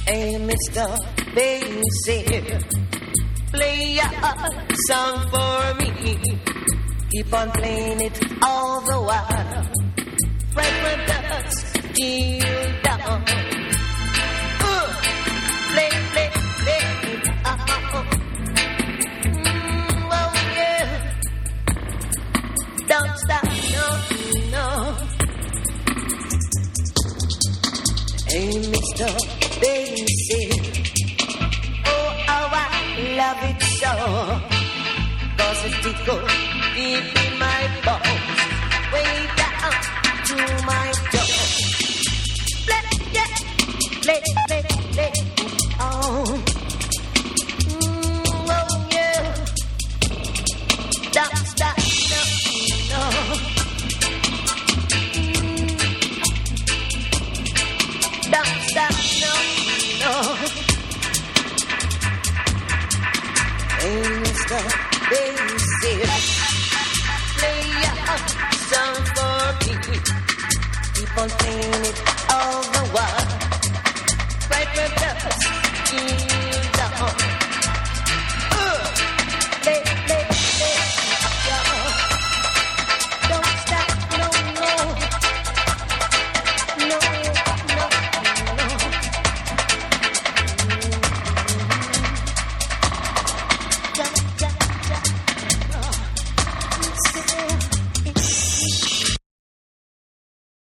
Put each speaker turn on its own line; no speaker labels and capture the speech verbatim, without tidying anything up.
Hey, Mister Bassy, play a song for me. Keep on playing it all the while. Right when dust you down. Uh, play, play, play. Uh-oh. Mm, oh, yeah. Don't stop, no, no. Hey, Mister Bassy, oh, how I love it so. Cause it tickles deep in my bones, way down to my toes. Play, yeah, play, play, play, oh. Mm, oh, yeah. Don't stop, no, no. Don't stop, no, no. Hey, Mister Bassy, play a song for me. Keep on playing it all the while. Right where dust you down. Uh, play.